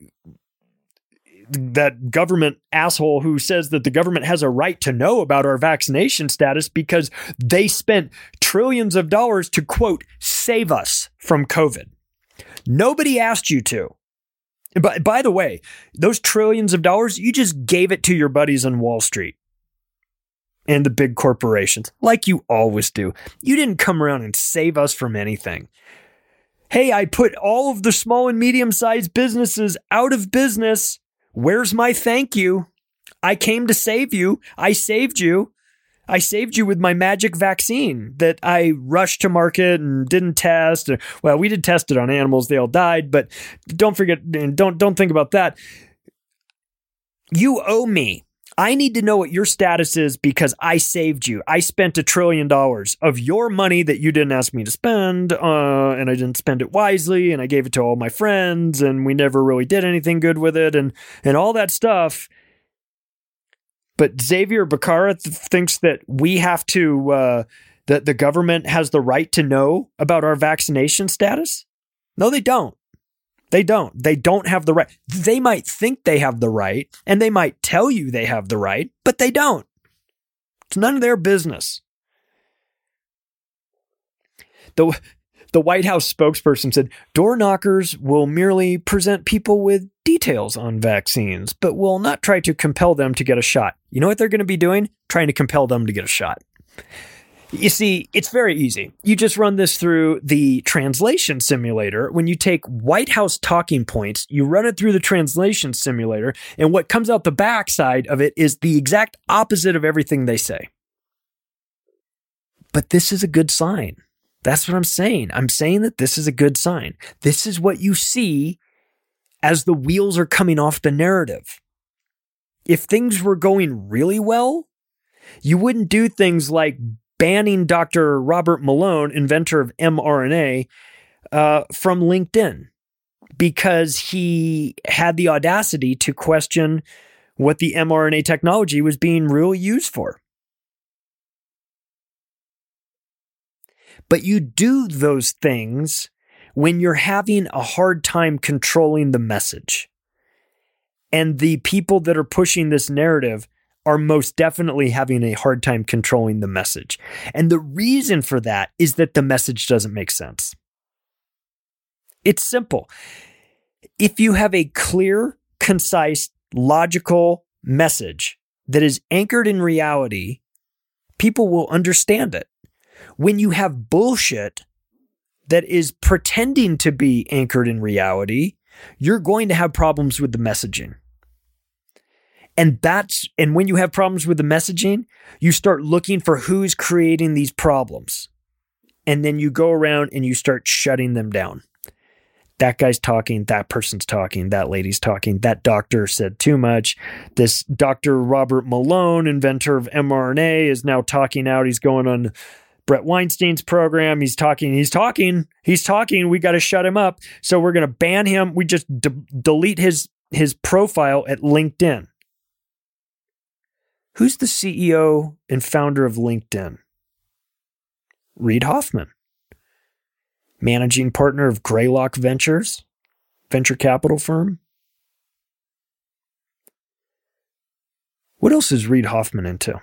that government asshole who says that the government has a right to know about our vaccination status because they spent trillions of dollars to, quote, save us from COVID. Nobody asked you to. But by the way, those trillions of dollars, you just gave it to your buddies on Wall Street and the big corporations, like you always do. You didn't come around and save us from anything. Hey, I put all of the small and medium-sized businesses out of business. Where's my thank you? I came to save you. I saved you. I saved you with my magic vaccine that I rushed to market and didn't test. Well, we did test it on animals. They all died, but don't forget, don't, don't think about that. You owe me. I need to know what your status is because I saved you. I spent a trillion dollars of your money that you didn't ask me to spend, uh, and I didn't spend it wisely, and I gave it to all my friends, and we never really did anything good with it, and and all that stuff. But Xavier Becerra th- thinks that we have to, uh, that the government has the right to know about our vaccination status. No, they don't. They don't. They don't have the right. They might think they have the right, and they might tell you they have the right, but they don't. It's none of their business. The, the White House spokesperson said, door knockers will merely present people with details on vaccines, but will not try to compel them to get a shot. You know what they're going to be doing? Trying to compel them to get a shot. You see, it's very easy. You just run this through the translation simulator. When you take White House talking points, you run it through the translation simulator, and what comes out the backside of it is the exact opposite of everything they say. But this is a good sign. That's what I'm saying. I'm saying that this is a good sign. This is what you see as the wheels are coming off the narrative. if things were going really well, you wouldn't do things like banning Doctor Robert Malone, inventor of mRNA, uh, from LinkedIn because he had the audacity to question what the mRNA technology was being really used for. But you do those things when you're having a hard time controlling the message. And the people that are pushing this narrative are most definitely having a hard time controlling the message. And the reason for that is that the message doesn't make sense. It's simple. If you have a clear, concise, logical message that is anchored in reality, people will understand it. When you have bullshit that is pretending to be anchored in reality, you're going to have problems with the messaging. And that's, and when you have problems with the messaging, you start looking for who's creating these problems. And then you go around and you start shutting them down. That guy's talking, that person's talking, that lady's talking, that doctor said too much. This Doctor Robert Malone, inventor of mRNA, is now talking out. He's going on Brett Weinstein's program. He's talking, he's talking, he's talking. We got to shut him up. So we're going to ban him. We just de- delete his, his profile at LinkedIn. Who's the C E O and founder of LinkedIn? Reid Hoffman. Managing partner of Greylock Ventures, venture capital firm. What else is Reid Hoffman into?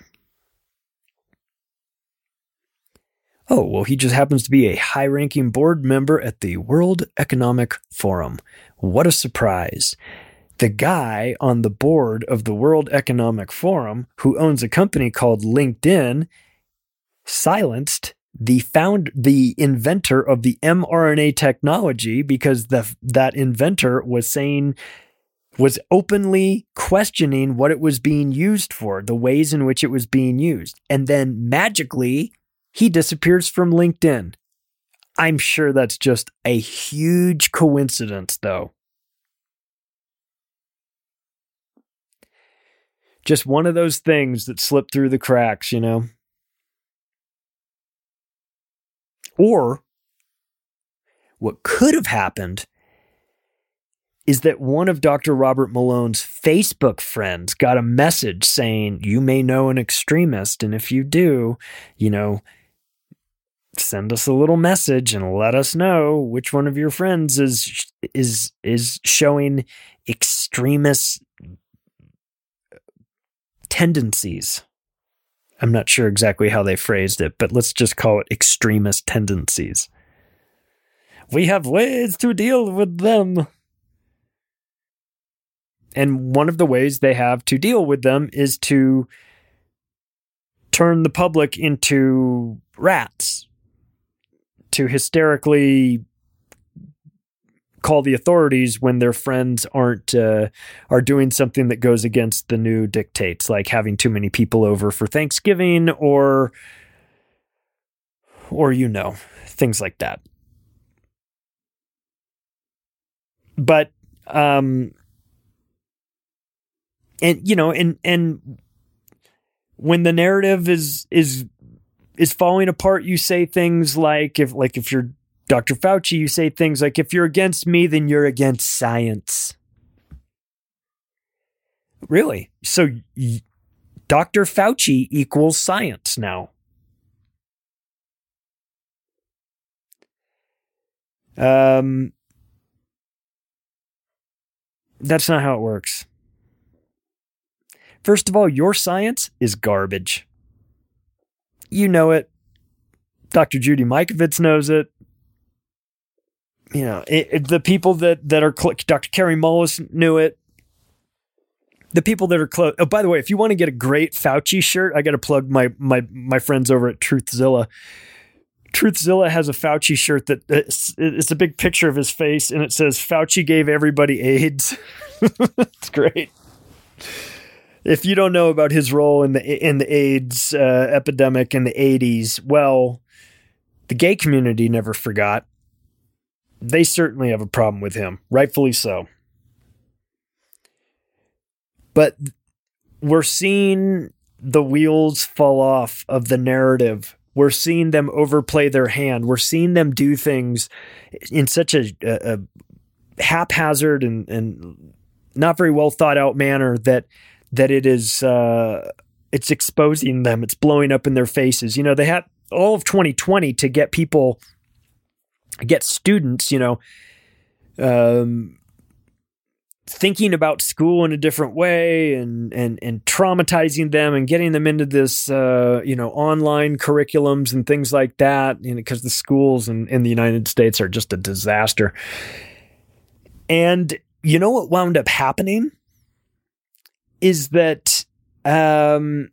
Oh, well, he just happens to be a high-ranking board member at the World Economic Forum. What a surprise. The guy on the board of the World Economic Forum, who owns a company called LinkedIn, silenced the found the inventor of the mRNA technology because the that inventor was saying, was openly questioning what it was being used for, the ways in which it was being used. And then magically, he disappears from LinkedIn. I'm sure that's just a huge coincidence, though. Just one of those things that slip through the cracks, you know? Or what could have happened is that one of Doctor Robert Malone's Facebook friends got a message saying, you may know an extremist, and if you do, you know, send us a little message and let us know which one of your friends is is is showing extremist tendencies. I'm not sure exactly how they phrased it, but let's just call it extremist tendencies. We have ways to deal with them. And one of the ways they have to deal with them is to turn the public into rats, to hysterically call the authorities when their friends aren't uh, are doing something that goes against the new dictates, like having too many people over for Thanksgiving, or or you know, things like that. But um, and you know, and and when the narrative is is is falling apart, you say things like if like if you're Doctor Fauci, you say things like, if you're against me, then you're against science. Really? So y- Doctor Fauci equals science now. Um, that's not how it works. First of all, your science is garbage. You know it. Doctor Judy Mikovits knows it. You know, it, it, the people that, that are, cl- Doctor Carrie Mullis knew it. The people that are close. Oh, by the way, if you want to get a great Fauci shirt, I got to plug my, my, my friends over at Truthzilla. Truthzilla has a Fauci shirt that it's, it's a big picture of his face and it says, Fauci gave everybody AIDS. It's great. If you don't know about his role in the, in the AIDS uh, epidemic in the eighties, well, the gay community never forgot. They certainly have a problem with him, rightfully so. But we're seeing the wheels fall off of the narrative. We're seeing them overplay their hand. We're seeing them do things in such a, a, a haphazard and, and not very well thought out manner that that it is uh, it's exposing them. It's blowing up in their faces. You know, they had all of twenty twenty to get people, get students, you know, um, thinking about school in a different way and, and, and traumatizing them and getting them into this, uh, you know, online curriculums and things like that, you know, because the schools in, in the United States are just a disaster. And you know what wound up happening is that, um,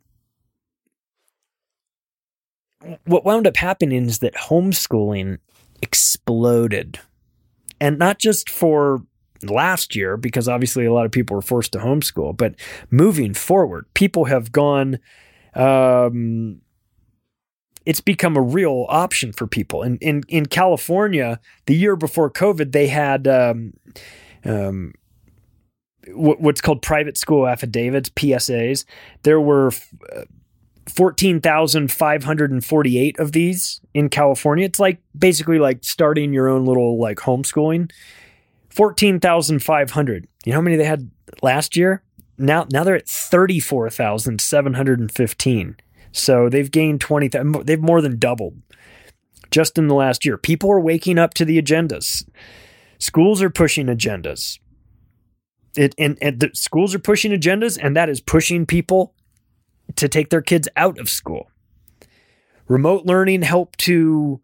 what wound up happening is that homeschooling exploded. And not just for last year, because obviously a lot of people were forced to homeschool, but moving forward, people have gone, um, it's become a real option for people. And in, in California, the year before COVID, they had um, um, w- what's called private school affidavits, P S As. There were uh, fourteen thousand five hundred forty-eight of these in California. It's like basically like starting your own little like homeschooling. fourteen thousand five hundred. You know how many they had last year? Now, now they're at thirty-four thousand seven hundred fifteen. So they've gained twenty thousand. They've more than doubled just in the last year. People are waking up to the agendas. Schools are pushing agendas. It and, and the schools are pushing agendas, and that is pushing people to take their kids out of school. Remote learning helped to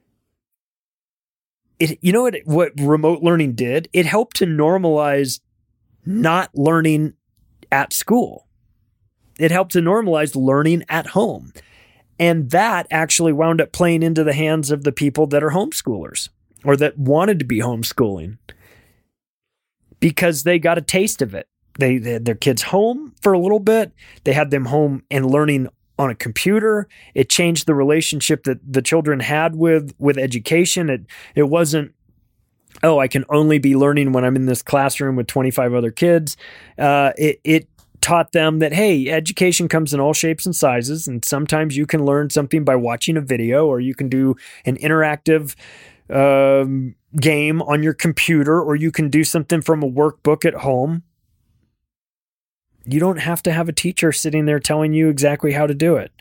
It, you know what, what remote learning did? It helped to normalize not learning at school. It helped to normalize learning at home. And that actually wound up playing into the hands of the people that are homeschoolers or that wanted to be homeschooling because they got a taste of it. They, they had their kids home for a little bit. They had them home and learning on a computer. It changed the relationship that the children had with, with education. It, it wasn't, oh, I can only be learning when I'm in this classroom with twenty-five other kids. Uh, it, it taught them that, hey, education comes in all shapes and sizes. And sometimes you can learn something by watching a video, or you can do an interactive um, game on your computer, or you can do something from a workbook at home. You don't have to have a teacher sitting there telling you exactly how to do it.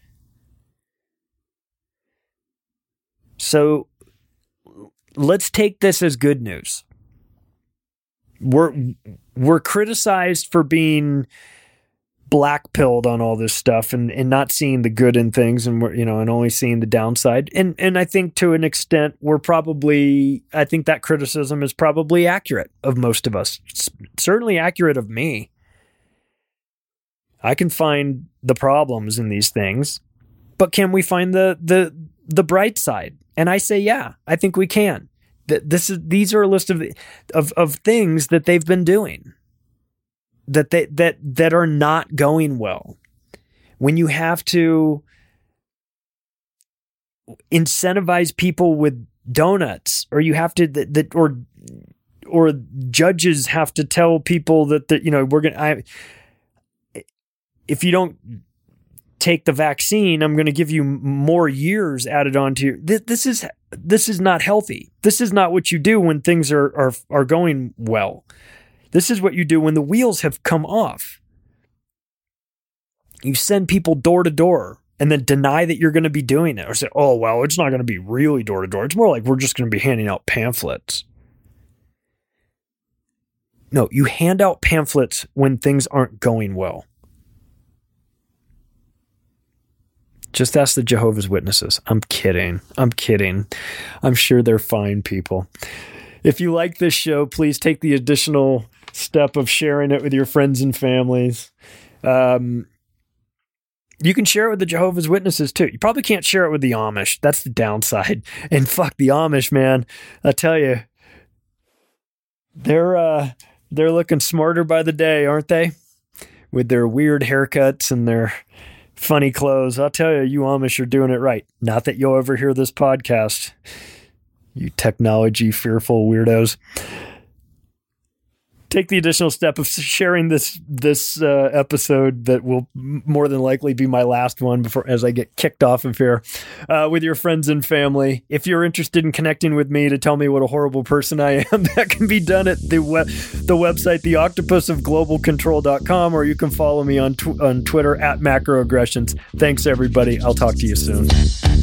So let's take this as good news. We're we're criticized for being black-pilled on all this stuff and, and not seeing the good in things, and we're, you know, and only seeing the downside. And and I think to an extent we're probably I think that criticism is probably accurate of most of us. It's certainly accurate of me. I can find the problems in these things, but can we find the the the bright side? And I say, yeah, I think we can. That this is these are a list of of of things that they've been doing that they that that are not going well. When you have to incentivize people with donuts, or you have to that, that or or judges have to tell people that that you know we're gonna. I, If you don't take the vaccine, I'm going to give you more years added on to you. This, this is this is not healthy. This is not what you do when things are, are are going well. This is what you do when the wheels have come off. You send people door to door and then deny that you're going to be doing it, or say, "Oh well, it's not going to be really door to door. It's more like we're just going to be handing out pamphlets." No, you hand out pamphlets when things aren't going well. Just ask the Jehovah's Witnesses. I'm kidding. I'm kidding. I'm sure they're fine people. If you like this show, please take the additional step of sharing it with your friends and families. Um, you can share it with the Jehovah's Witnesses too. You probably can't share it with the Amish. That's the downside. And fuck the Amish, man. I tell you, they're uh, they're looking smarter by the day, aren't they? With their weird haircuts and their funny clothes. I'll tell you, you Amish are doing it right. Not that you'll ever hear this podcast, you technology fearful weirdos. take the additional step of sharing this this uh, episode that will more than likely be my last one before as I get kicked off of here uh, with your friends and family. If you're interested in connecting with me to tell me what a horrible person I am, that can be done at the web the website the octopus of global control dot com, or you can follow me on tw- on Twitter at macroaggressions. Thanks everybody. I'll talk to you soon.